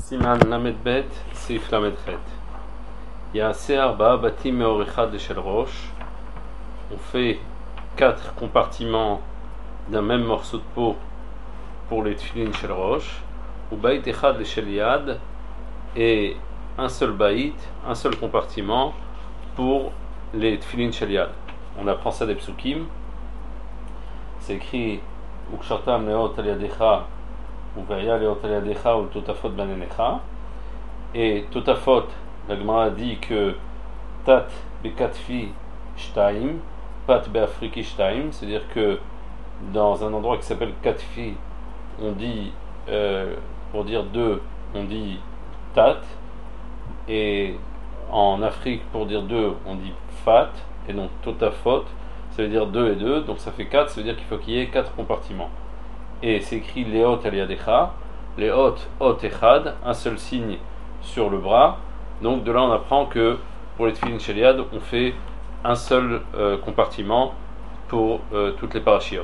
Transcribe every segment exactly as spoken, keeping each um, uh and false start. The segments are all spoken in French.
Siman Lamed Bet, Sif Lamed Chet. Ya'aseh arba'a batim me'or echad shel rosh. On fait quatre compartiments d'un même morceau de peau pour les tefilin shel rosh. Ou bait echad shel yad, et un seul bait, un seul compartiment pour les tefilin shel yad. On apprend ça des psukim. C'est écrit Ukshatam leot al yadecha ou veya leot al yadecha ou totafot banenecha. Et totafot, la Gemara dit que tat bekatfi shtaim, pat beafriki shtaim, c'est-à-dire que dans un endroit qui s'appelle katfi, on dit euh, pour dire deux, on dit tat, et en Afrique pour dire deux, on dit fat, et donc totafot, ça veut dire deux et deux, donc ça fait quatre, ça veut dire qu'il faut qu'il y ait quatre compartiments. Et c'est écrit Leot al yadecha, Leot ot echad, un seul signe sur le bras. Donc de là on apprend que pour les tefilin shel yad, on fait un seul euh, compartiment pour euh, toutes les parachiotes.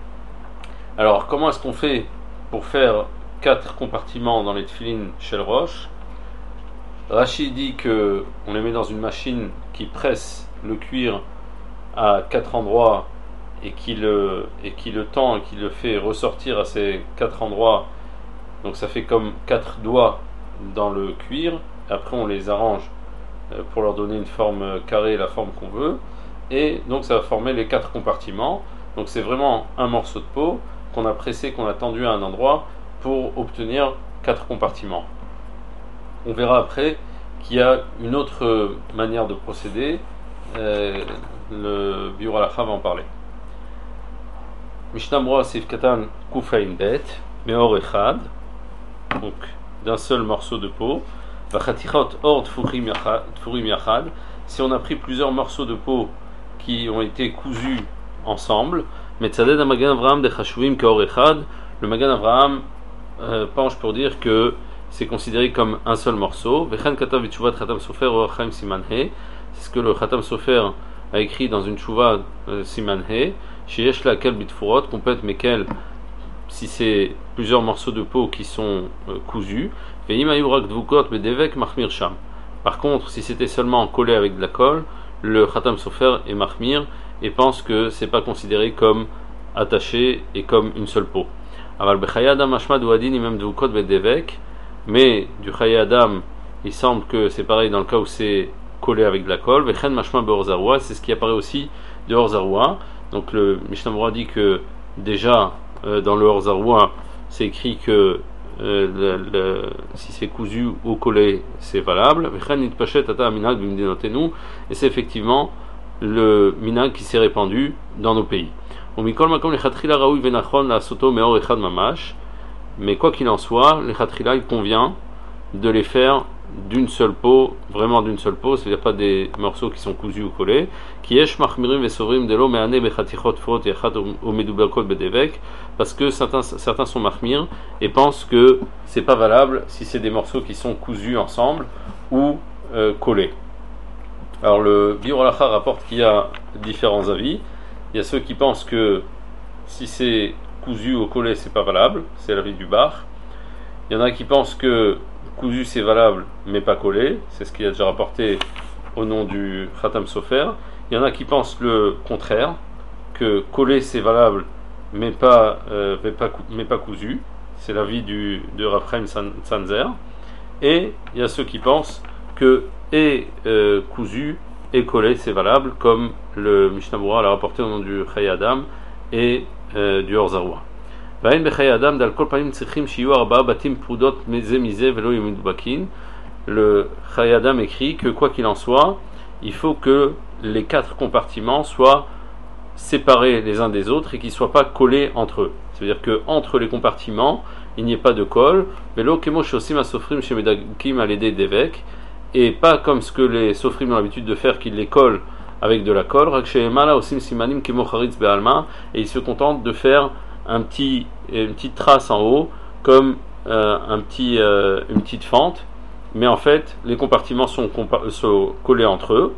Alors comment est-ce qu'on fait pour faire quatre compartiments dans les tefilin shel rosh? Rashi dit que on les met dans une machine qui presse le cuir à quatre endroits et qui le, et qui le tend et qui le fait ressortir à ces quatre endroits. Donc ça fait comme quatre doigts dans le cuir. Après on les arrange pour leur donner une forme carrée, la forme qu'on veut. Et donc ça va former les quatre compartiments. Donc c'est vraiment un morceau de peau qu'on a pressé, qu'on a tendu à un endroit pour obtenir quatre compartiments. On verra après qu'il y a une autre manière de procéder. Euh, le Biur Halacha va en parler. Mishnah Berurah Sif Katan Kufain Bet Me'or Echad, donc d'un seul morceau de peau. Vachatichot Or Tfurim Yachad, si on a pris plusieurs morceaux de peau qui ont été cousus ensemble. Metzaded Magan Avraham de Chashuvim Keor Echad, le Magan Avraham euh, penche pour dire que c'est considéré comme un seul morceau. Vechan Katav V'Tshuvat Chatam Sofer Or Chaim Siman He, c'est ce que le Chatam Sofer a écrit dans une Tshuva euh, Siman He, chez Yesh Lakel Bitfurot, complète mesquels si c'est plusieurs morceaux de peau qui sont euh, cousus. Ve'im Ayurak Dvukot Bedevek Machmir Sham. Par contre, si c'était seulement collé avec de la colle, le Chatam Sofer est Machmir et pense que c'est pas considéré comme attaché et comme une seule peau. Aval Bechaya Adam Ashmad ou Adin Imam Dvukot Bedevek, mais du Chaya Adam, il semble que c'est pareil dans le cas où c'est collé avec de la colle. Vechen Mashma Beor Zarua, c'est ce qui apparaît aussi de Or Zarua. Donc le Mishnah Berurah dit que déjà euh, dans le Or Zarua, c'est écrit que euh, le, le, si c'est cousu ou collé, c'est valable. Vechen Nitpashet Ata Minag Bimdinotenu, et c'est effectivement le minag qui s'est répandu dans nos pays. Omikol Makom Lechatrila Raoui Venachon La Soto Meor Echad Mamash. Mais quoi qu'il en soit, les Chatrila, il convient de les faire d'une seule peau, vraiment d'une seule peau, c'est-à-dire pas des morceaux qui sont cousus ou collés, qui est machmirim vesovrim de l'eau me'ane bechatichot frot yachat ou medubakot bedevek, parce que certains, certains sont mahmir et pensent que c'est pas valable si c'est des morceaux qui sont cousus ensemble ou euh, collés. Alors le Biur Halacha rapporte qu'il y a différents avis. Il y a ceux qui pensent que si c'est cousu ou collé, c'est pas valable, c'est l'avis du bar. Il y en a qui pensent que cousu c'est valable mais pas collé, c'est ce qu'il a déjà rapporté au nom du Khatam Sofer. Il y en a qui pensent le contraire, que collé c'est valable mais pas, euh, mais pas, mais pas cousu, c'est l'avis du, de Rav Chaim Sanzer. Et il y a ceux qui pensent que et euh, cousu et collé c'est valable, comme le Mishnah Berurah l'a rapporté au nom du Chaya Adam et euh, du Or Zarua. Le Chaya Adam écrit que quoi qu'il en soit, il faut que les quatre compartiments soient séparés les uns des autres et qu'ils ne soient pas collés entre eux. C'est-à-dire qu'entre les compartiments, il n'y ait pas de colle, et pas comme ce que les sofrim ont l'habitude de faire, qu'ils les collent avec de la colle, et ils se contentent de faire un petit, une petite trace en haut, comme euh, un petit, euh, une petite fente, mais en fait, les compartiments sont, compa- sont collés entre eux.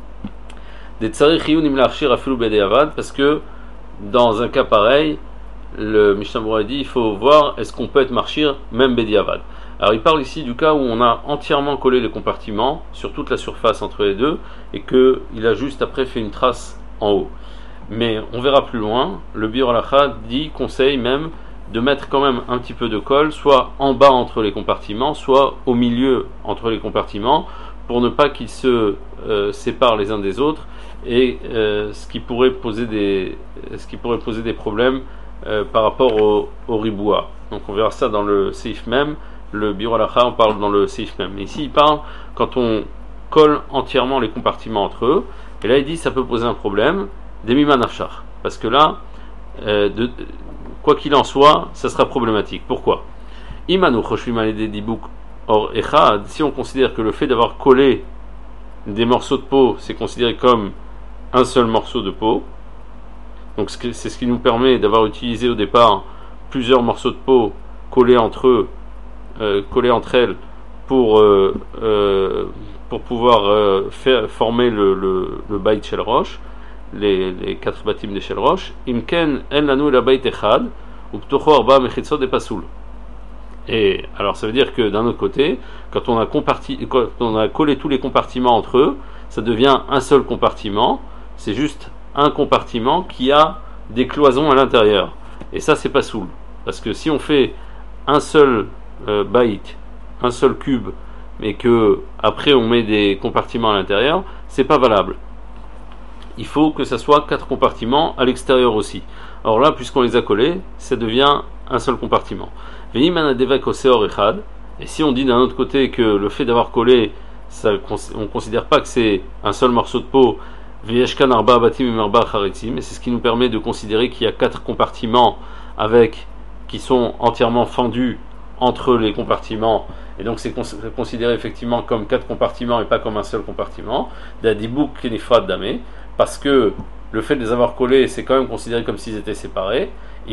Parce que dans un cas pareil, le Mishnah Berurah dit il faut voir est-ce qu'on peut être marchir même bediavad. Alors il parle ici du cas où on a entièrement collé les compartiments sur toute la surface entre les deux et qu'il a juste après fait une trace en haut. Mais on verra plus loin, le Biur Halacha dit, conseille même de mettre quand même un petit peu de colle, soit en bas entre les compartiments, soit au milieu entre les compartiments, pour ne pas qu'ils se euh, séparent les uns des autres, et euh, ce qui pourrait poser des, ce qui pourrait poser des problèmes euh, par rapport au, au riboua. Donc on verra ça dans le Seif même. Le Biur Halacha, on parle dans le Seif même. Mais ici, il parle quand on colle entièrement les compartiments entre eux. Et là, il dit ça peut poser un problème des miman afshar. Parce que là, euh, de, quoi qu'il en soit, ça sera problématique. Pourquoi? Imanu choshvim alede dibuk or echad. Si on considère que le fait d'avoir collé des morceaux de peau, c'est considéré comme un seul morceau de peau. Donc c'est ce qui nous permet d'avoir utilisé au départ plusieurs morceaux de peau collés entre eux. Euh, collées entre elles pour, euh, euh, pour pouvoir euh, faire, former le, le, le Bait Shel Rosh, les, les quatre bâtiments de Shel Rosh. Imken en lanu la Bait Echad, ou ptocho arba mechitzot de pasoul. Et alors ça veut dire que d'un autre côté, quand on, a comparti, quand on a collé tous les compartiments entre eux, ça devient un seul compartiment. C'est juste un compartiment qui a des cloisons à l'intérieur. Et ça, c'est pasoul. Parce que si on fait un seul Euh, byte, un seul cube, mais que après on met des compartiments à l'intérieur, c'est pas valable. Il faut que ça soit quatre compartiments à l'extérieur aussi. Or là, puisqu'on les a collés, ça devient un seul compartiment. Et si on dit d'un autre côté que le fait d'avoir collé, ça, on ne considère pas que c'est un seul morceau de peau, mais c'est ce qui nous permet de considérer qu'il y a quatre compartiments avec qui sont entièrement fendus entre les compartiments, et donc c'est considéré effectivement comme quatre compartiments et pas comme un seul compartiment, parce que le fait de les avoir collés, c'est quand même considéré comme s'ils étaient séparés.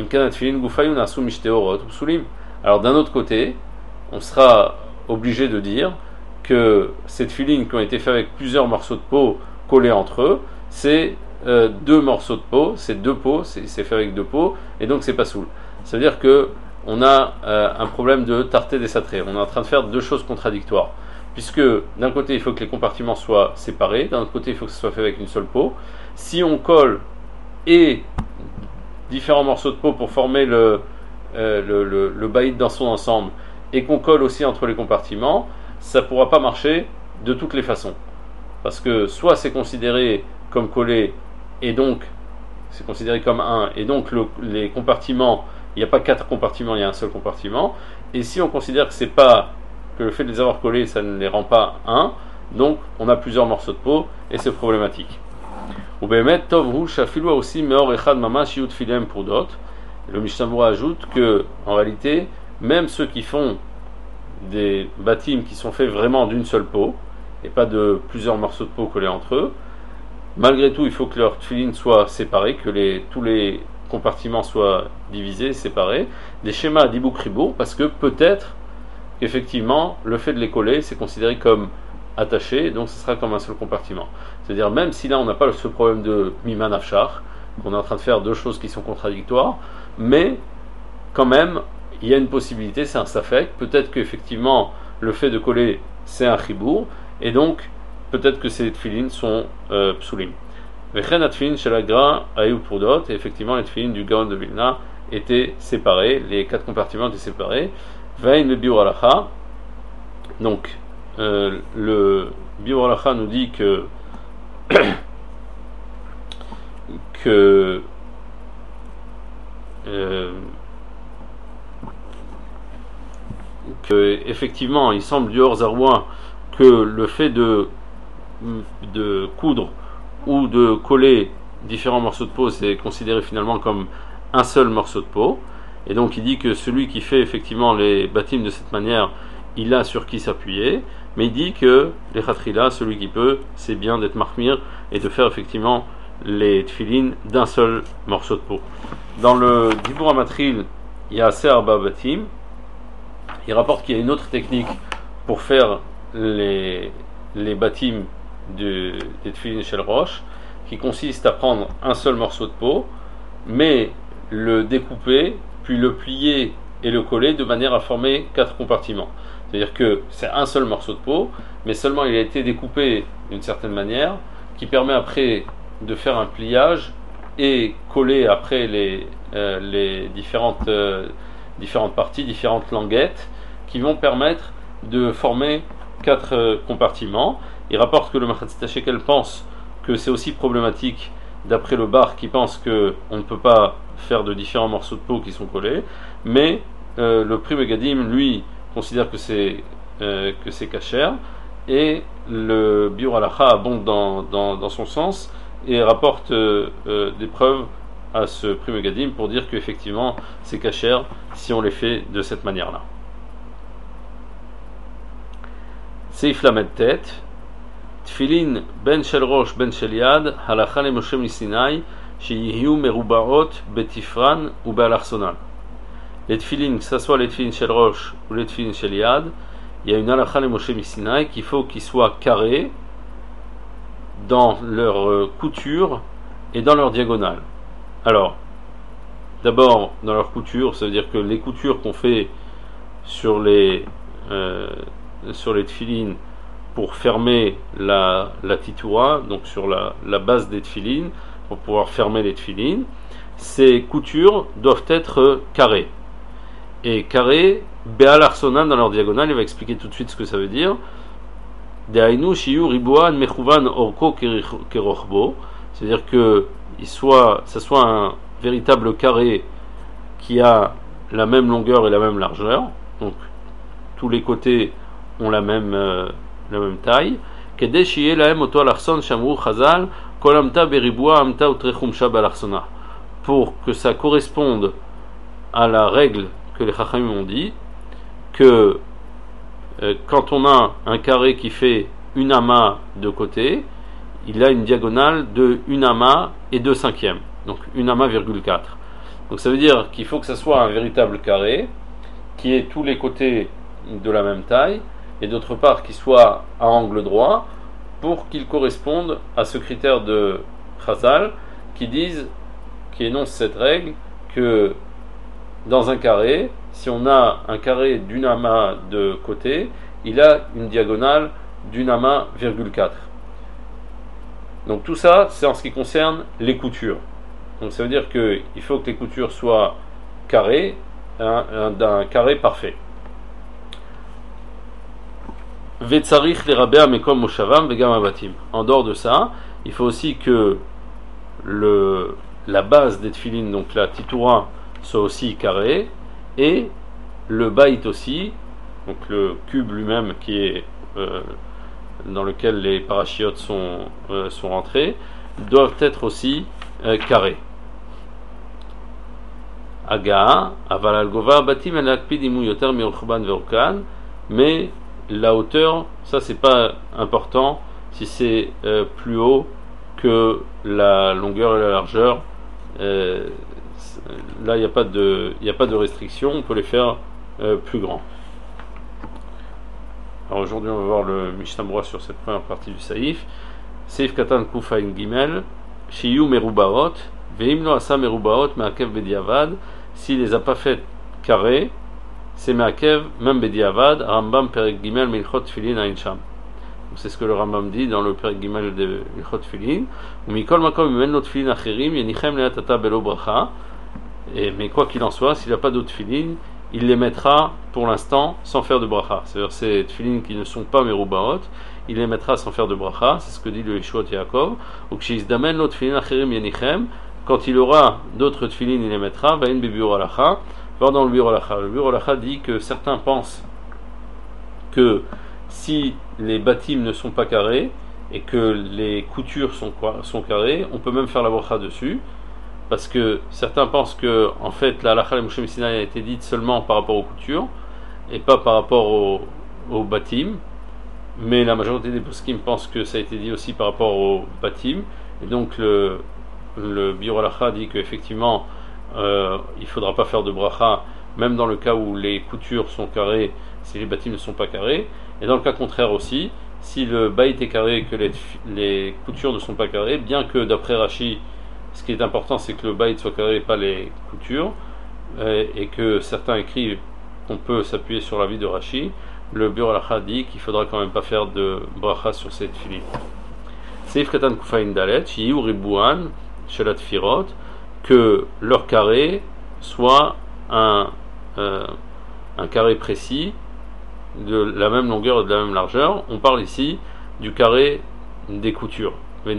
Alors d'un autre côté, on sera obligé de dire que ces tefilines qui ont été faits avec plusieurs morceaux de peau collés entre eux, c'est euh, deux morceaux de peau, c'est deux peaux, c'est, c'est fait avec deux peaux, et donc c'est pas soul. Ça veut dire que on a euh, un problème de tarté des satrés. On est en train de faire deux choses contradictoires. Puisque d'un côté, il faut que les compartiments soient séparés, d'un autre côté, il faut que ce soit fait avec une seule peau. Si on colle et différents morceaux de peau pour former le, euh, le, le, le baïd dans son ensemble, et qu'on colle aussi entre les compartiments, ça ne pourra pas marcher de toutes les façons. Parce que soit c'est considéré comme collé, et donc c'est considéré comme un, et donc le, les compartiments, il n'y a pas quatre compartiments, il y a un seul compartiment. Et si on considère que c'est pas que le fait de les avoir collés, ça ne les rend pas un, donc on a plusieurs morceaux de peau et c'est problématique. Le Mishnah ajoute que en réalité, même ceux qui font des bâtiments qui sont faits vraiment d'une seule peau et pas de plusieurs morceaux de peau collés entre eux, malgré tout, il faut que leur tefilin soit séparé, que les, tous les compartiments soient divisés, séparés, des schémas à dibuk ribour, parce que peut-être qu'effectivement le fait de les coller c'est considéré comme attaché, donc ce sera comme un seul compartiment. C'est-à-dire même si là on n'a pas ce problème de miman afshar, qu'on est en train de faire deux choses qui sont contradictoires, mais quand même il y a une possibilité, c'est un safek, peut-être qu'effectivement le fait de coller c'est un ribour, et donc peut-être que ces tefilines sont euh, psulim. Et effectivement, les tefilines du Gaon de Vilna étaient séparés, les quatre compartiments étaient séparés. Vein le Biur Halacha. Donc, euh, le Biur Halacha nous dit que que euh, que effectivement, il semble du hors zaroua que le fait de de coudre ou de coller différents morceaux de peau, c'est considéré finalement comme un seul morceau de peau. Et donc il dit que celui qui fait effectivement les bâtiments de cette manière, il a sur qui s'appuyer. Mais il dit que les khatrila, celui qui peut, c'est bien d'être marmir et de faire effectivement les tefilines d'un seul morceau de peau. Dans le Dibur Amatril, il y a assez arba batim. Il rapporte qu'il y a une autre technique pour faire les, les bâtiments de, des tefilines Shel Rosh, qui consiste à prendre un seul morceau de peau, mais le découper, puis le plier et le coller de manière à former quatre compartiments. C'est-à-dire que c'est un seul morceau de peau, mais seulement il a été découpé d'une certaine manière, qui permet après de faire un pliage et coller après les, euh, les différentes, euh, différentes parties, différentes languettes, qui vont permettre de former quatre euh, compartiments. Il rapporte que le Machatzit HaShekel pense que c'est aussi problématique d'après le bar qui pense qu'on ne peut pas faire de différents morceaux de peau qui sont collés, mais euh, le Pri Megadim, lui, considère que c'est euh, que c'est kasher, et le Biur Halacha abonde dans, dans, dans son sens et rapporte euh, euh, des preuves à ce Pri Megadim pour dire qu'effectivement c'est kasher si on les fait de cette manière-là. Seif Lamed Tet Tfilin ben shel rosh ben shel yad halacha le Moshe miSinai sheyihiu merubaot betifran ou be'alarsonan. Les tfilin, que ce soit les tfilin shel rosh ou les tfilin shel yad, il y a une halacha le Moshe miSinai qu'il faut qu'ils soient carrés dans leur couture et dans leur diagonale. Alors, d'abord dans leur couture, ça veut dire que les coutures qu'on fait sur les euh, sur les tfilin pour fermer la, la titoura, donc sur la, la base des tfilin, pour pouvoir fermer les tfilin, ces coutures doivent être carrées. Et carrées, Béal Arsonan dans leur diagonale, il va expliquer tout de suite ce que ça veut dire. Dehainu shiyu ribuan mechuvan orko kerochbo, c'est-à-dire que il soit, ça soit un véritable carré qui a la même longueur et la même largeur, donc tous les côtés ont la même euh, la même taille. Kedei shiye lahem oto alarson shamru chazal kol amta beribua amta utrechumsha balarsona, pour que ça corresponde à la règle que les chachamim ont dit, que euh, quand on a un carré qui fait une ama de côté, il a une diagonale de une ama et deux cinquièmes, donc une ama virgule quatre. Donc ça veut dire qu'il faut que ça soit un véritable carré qui ait tous les côtés de la même taille, et d'autre part qu'il soit à angle droit, pour qu'il corresponde à ce critère de Chazal qui disent, qui énonce cette règle, que dans un carré, si on a un carré d'une ama de côté, il a une diagonale d'une ama virgule quatre. Donc tout ça, c'est en ce qui concerne les coutures. Donc ça veut dire qu'il faut que les coutures soient carrées, hein, d'un carré parfait. Vetzarich les rabea mekom moshavam vegam abatim. En dehors de ça, il faut aussi que le, la base des tefilin, donc la titoura, soit aussi carrée, et le baït aussi, donc le cube lui-même qui est euh, dans lequel les parachiotes sont, euh, sont rentrés, doivent être aussi euh, carrés. Aga, aval al-gova batim el akpid imu yoter mi'orchban ve'orkan, mais la hauteur, ça c'est pas important si c'est euh, plus haut que la longueur et la largeur. Euh, là, il n'y a pas de, il n'y a pas de restriction. On peut les faire euh, plus grands. Alors aujourd'hui, on va voir le Mishnah Berurah sur cette première partie du Saïf. Saïf Katan Kufain Gimel, Shiyu Merubaot, Veimlo Asa Merubaot, Meakev Bediavad. S'il les a pas fait carrés, c'est Meakev, même Bediavad, Rambam Perek Gimel Milchot Tfilin Ain Sham. C'est ce que le Rambam dit dans le Perek Gimel de Milchot Tfilin. Umikol Makom Menno Tfilin Acherim, Yenichem Leatata Belo Bracha. Mais quoi qu'il en soit, s'il n'a pas d'autres tfilin, il les mettra pour l'instant sans faire de bracha. C'est-à-dire ces tfilin qui ne sont pas merubaot, il les mettra sans faire de bracha. C'est ce que dit le Yeshua Yaakov. Ou ksheizdamen lo tfilin acherim yenichem. Quand il aura d'autres tfilin, il les mettra. Vain bebiur alacha. Va dans le biur alacha. Le biur alacha dit que certains pensent que si les bâtiments ne sont pas carrés et que les coutures sont, sont carrées, on peut même faire la bracha dessus. Parce que certains pensent que en fait la halakha le Moshe miSinai a été dite seulement par rapport aux coutures et pas par rapport aux, aux bâtim, mais la majorité des poskim pensent que ça a été dit aussi par rapport aux bâtim, et donc le, le Biur Halakha dit qu'effectivement euh, il ne faudra pas faire de bracha même dans le cas où les coutures sont carrées si les bâtim ne sont pas carrés, et dans le cas contraire aussi, si le baït est carré et que les, les coutures ne sont pas carrées, bien que d'après Rashi ce qui est important, c'est que le baït soit carré et pas les coutures. et, et que certains écrivent qu'on peut s'appuyer sur l'avis de Rashi, le Biur Halacha dit qu'il faudra quand même pas faire de bracha sur ces tefilin. Seif Katan Kufain Dalet, Shiyu Ribuan, Shelat Firot, que leur carré soit un, euh, un carré précis, de la même longueur et de la même largeur. On parle ici du carré des coutures. Il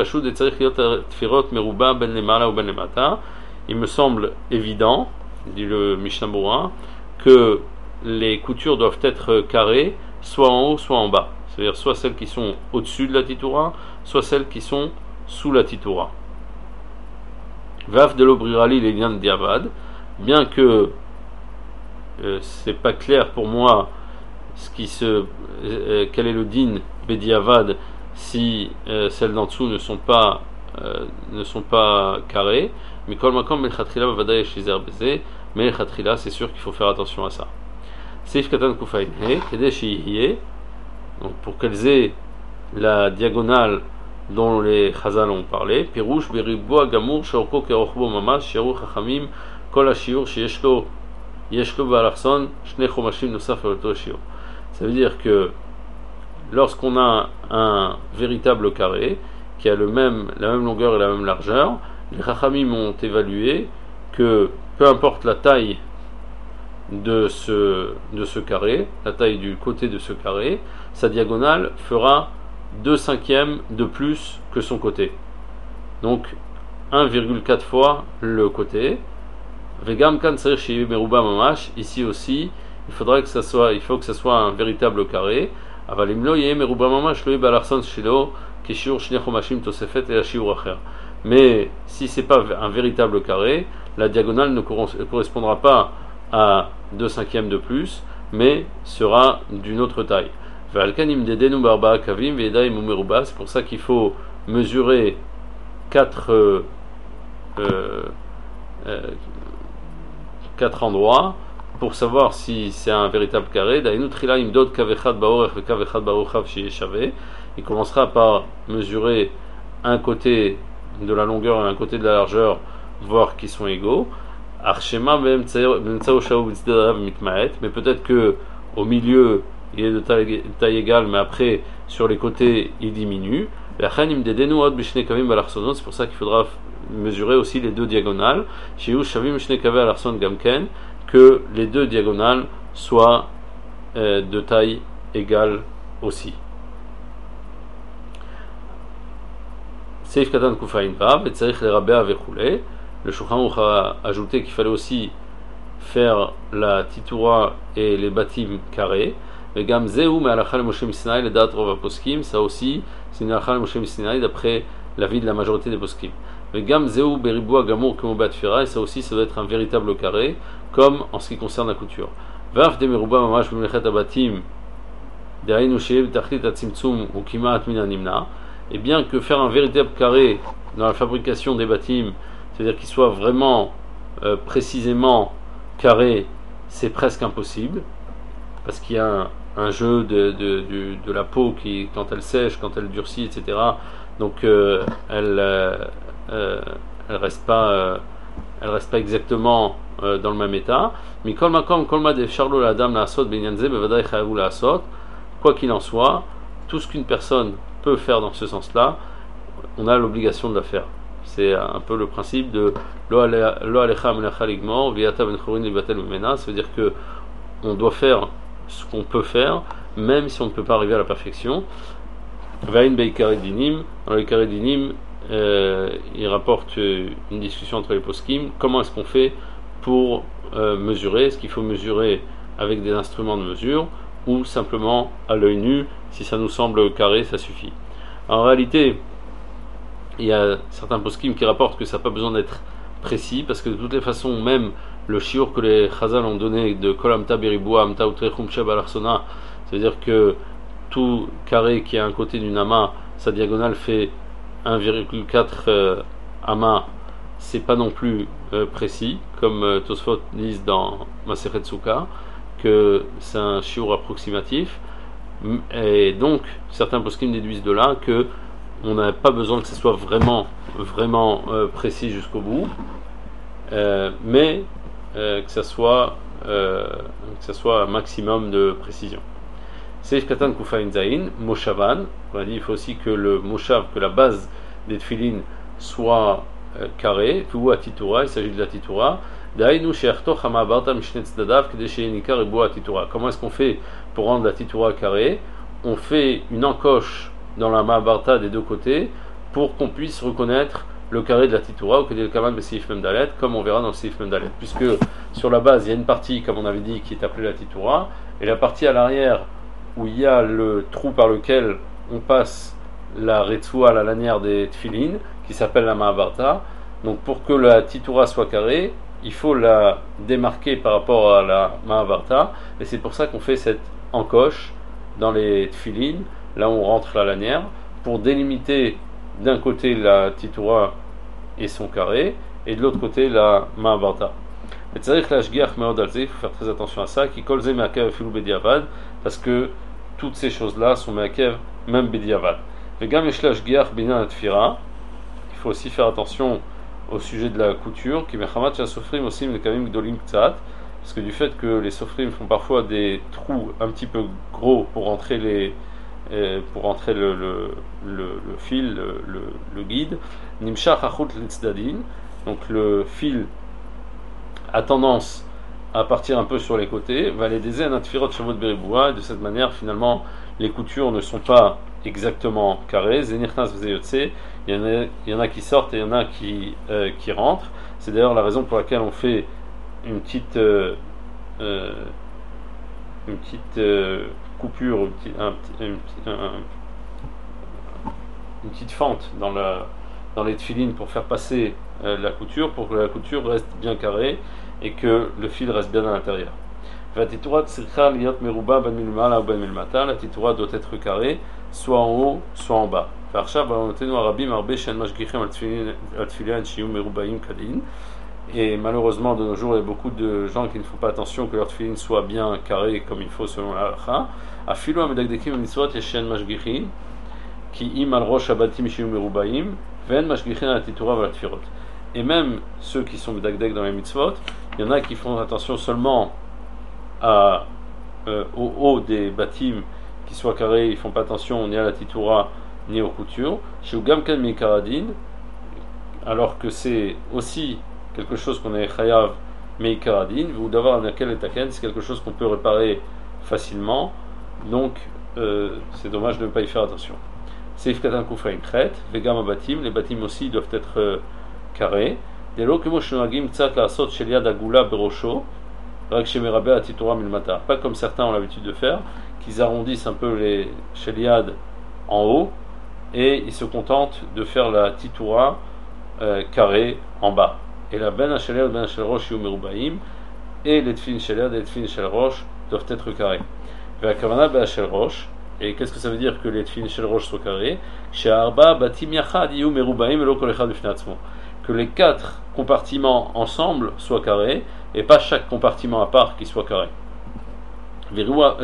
me semble évident, dit le Mishnah Berurah, que les coutures doivent être carrées, soit en haut, soit en bas. C'est-à-dire soit celles qui sont au-dessus de la titoura, soit celles qui sont sous la titoura. Vaf de l'obrirali les liens de diavad, bien que euh, c'est pas clair pour moi ce qui se, euh, quel est le din bediavad si euh, celles d'en dessous ne sont pas euh, ne sont pas carrées. Mais kol makom melchatrila bavadai shizer beze, melchatrila c'est sûr qu'il faut faire attention à ça. Seif katan kufain he kede shihiye, donc pour qu'elles aient la diagonale dont les Chazal ont parlé, Pirouche Beriboa Gamour Shorko Kerochbo Mamash Shiru Chachamim Kol HaShiur Sheyeshlo Yeshlo Balarson Shne Chomashim Nosaf Alto Shiur. Ça veut dire que lorsqu'on a un véritable carré qui a le même, la même longueur et la même largeur, les Chachamim ont évalué que peu importe la taille de ce, de ce carré, la taille du côté de ce carré, sa diagonale fera deux cinquièmes de plus que son côté. Donc un virgule quatre fois le côté. Vegam kan tzarich sheyeh meruba mamash, ici aussi, il faudrait que ça soit, il faut que ça soit un véritable carré. Aval im lo yeh meruba mamash lo yeh balarson shelo keshiur shnei chomashim tosefet el shiur acher. Mais si c'est pas un véritable carré, la diagonale ne correspondra pas à deux cinquièmes de plus, mais sera d'une autre taille. C'est pour ça qu'il faut mesurer quatre, euh, euh, quatre endroits pour savoir si c'est un véritable carré. Il commencera par mesurer un côté de la longueur et un côté de la largeur, voir qu'ils sont égaux. Mais peut-être que au milieu il est de taille, taille égale, mais après sur les côtés il diminue. C'est pour ça qu'il faudra mesurer aussi les deux diagonales, que les deux diagonales soient euh, de taille égale aussi. Seif Katan Kufain Vav, et Tzarich le Rabea Vechule. Le Shulchan Aruch a ajouté qu'il fallait aussi faire la titoura et les batim carrés. Mais Gam Zeu, mais Alachal Moshe Misinaï, le Dat Rova Poskim, ça aussi, c'est une Alachal Moshe Misinaï d'après l'avis de la majorité des Poskim. Mais Gam Zeu, Beriboua Gamour, Kemobat Fira, et ça aussi, ça doit être un véritable carré, comme en ce qui concerne la couture. Vaf de Meruba Mamash Bimlechet Abatim, Dehainu Sheev Tachlit Atzimtzum, ou Kimaat Minanimna, et bien que faire un véritable carré dans la fabrication des batim, c'est-à-dire qu'il soit vraiment euh, précisément carré, c'est presque impossible, parce qu'il y a un, un jeu de, de, de, de la peau qui, quand elle sèche, quand elle durcit, et cetera. Donc euh, elle, euh, euh, elle reste pas, euh, elle reste pas exactement euh, dans le même état. Mais kol makom kol ma de charlo la dame la asot benyanze bevadai chayavu la asot. Quoi qu'il en soit, tout ce qu'une personne peut faire dans ce sens-là, on a l'obligation de la faire. C'est un peu le principe de lo alecha melacha ligmor viata ben chorin libatel memena. Ça veut dire que on doit faire ce qu'on peut faire, même si on ne peut pas arriver à la perfection. Vain beikare dinim, dans les carré dinim, euh, il rapporte une discussion entre les poskim. Comment est-ce qu'on fait pour euh, mesurer? Est-ce qu'il faut mesurer avec des instruments de mesure ou simplement à l'œil nu? Si ça nous semble carré, ça suffit. En réalité, il y a certains poskim qui rapportent que ça n'a pas besoin d'être précis, parce que de toutes les façons, même le shiur que les Chazal ont donné de Kol Amta Beriboua Amta Utrechum Sheb Alarsona, c'est-à-dire que tout carré qui a un côté d'une ama, sa diagonale fait un virgule quatre euh, ama, c'est pas non plus euh, précis, comme euh, Tosfot disent dans Masechet Souka, que c'est un shiur approximatif, et donc certains poskim déduisent de là que on n'a pas besoin que ce soit vraiment, vraiment euh, précis jusqu'au bout, euh, mais euh, que ça soit euh, que ça soit un maximum de précision. Seif Katan Kufain Zain, Moshavan, on a dit il faut aussi que le Moshav, que la base des tefilin soit euh, carrée, ou Atitura, il s'agit de la Titura. Dainu Sheachto Chama Barta Mishnet Tzadav, Kedeshe Nikar Ebo Atitura. Comment est-ce qu'on fait pour rendre la Titura carrée? On fait une encoche dans la Mahabarta des deux côtés pour qu'on puisse reconnaître le carré de la Titura, ou que le Kaman Besif Memdalet, comme on verra dans le Sif Memdalet. Puisque sur la base, il y a une partie, comme on avait dit, qui est appelée la Titura, et la partie à l'arrière, où il y a le trou par lequel on passe la Retsoua, la lanière des Tfilin, qui s'appelle la Mahabarta. Donc pour que la Titura soit carrée, il faut la démarquer par rapport à la Mahabarta, et c'est pour ça qu'on fait cette encoche dans les Tfilin, là où on rentre la lanière, pour délimiter d'un côté la Titura et son carré, et de l'autre côté la Mahabarta. Il faut faire très attention à ça, qui kolze me'akev filou bediavad, parce que toutes ces choses-là sont me'akev, même bediavad. Il faut aussi faire attention au sujet de la couture, qui mechamat sofrim aussi mekamim gdolim ktsat, parce que du fait que les sofrim font parfois des trous un petit peu gros pour rentrer les pour rentrer le, le, le, le fil, le, le, le guide, nimshach achut litzdadin, donc le fil a tendance à partir un peu sur les côtés, va les déser un atfirot shavot beriboua, et de cette manière finalement les coutures ne sont pas exactement carrées, zenirnas vzeyotse, il y en a il y en a qui sortent et il y en a qui euh, qui rentrent. C'est d'ailleurs la raison pour laquelle on fait une petite euh, euh, une petite euh, coupure, une petite, un, un, un, une petite fente dans la dans les tefilines pour faire passer euh, la couture, pour que la couture reste bien carrée et que le fil reste bien à l'intérieur. La titura doit être carrée, soit en haut, soit en bas. Et malheureusement, de nos jours, il y a beaucoup de gens qui ne font pas attention que leur tefilin soit bien carré comme il faut selon la halakha. Et même ceux qui sont medagdek dans les mitzvot, il y en a qui font attention seulement à, euh, au haut des bâtiments qui soient carrés, ils font pas attention ni à la titura ni aux coutures. Chez Ugamkan Meikaradin, alors que c'est aussi quelque chose qu'on est chayav Meikaradin, ou d'avoir un akel etaken, c'est quelque chose qu'on peut réparer facilement, donc euh, c'est dommage de ne pas y faire attention. Seif Katan Kufrain Khet, Vegam Batim, les bâtiments aussi doivent être euh, carrés. Dès lors que moi je suis tzat la sot sheliad agula berosho, pas comme certains ont l'habitude de faire, qu'ils arrondissent un peu les sheliad en haut et ils se contentent de faire la titura euh, carrée en bas. Et la ben sheliad ben shel rosh yu merubaim, et les tfilin sheliad et les tfilin shel rosh doivent être carrés. Et qu'est-ce que ça veut dire que les tfilin shel rosh soient carrés? Que les quatre compartiments ensemble soient carrés et pas chaque compartiment à part qui soit carré. Et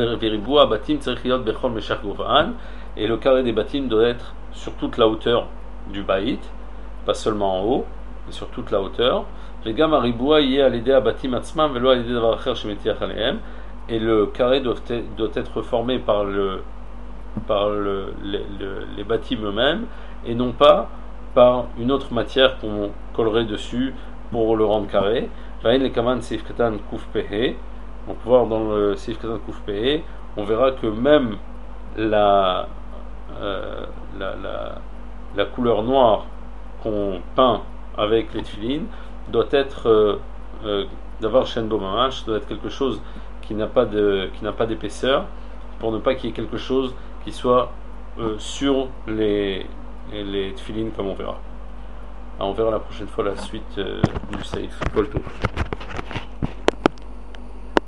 le carré des bâtiments doit être sur toute la hauteur du baït, pas seulement en haut, mais sur toute la hauteur. Et le carré doit être, doit être formé par, le, par le, le, le, les bâtiments eux-mêmes et non pas par une autre matière qu'on collerait dessus pour le rendre carré. Donc voir dans le Seif Katan Kuf Pehe, on verra que même la, euh, la, la, la couleur noire qu'on peint avec les tefilin doit être euh, euh, d'avoir shenbo mamash, doit être quelque chose qui n'a pas de qui n'a pas d'épaisseur, pour ne pas qu'il y ait quelque chose qui soit euh, sur les les tefilin comme on verra. Alors on verra la prochaine fois la suite euh, du Seif Kol Tov.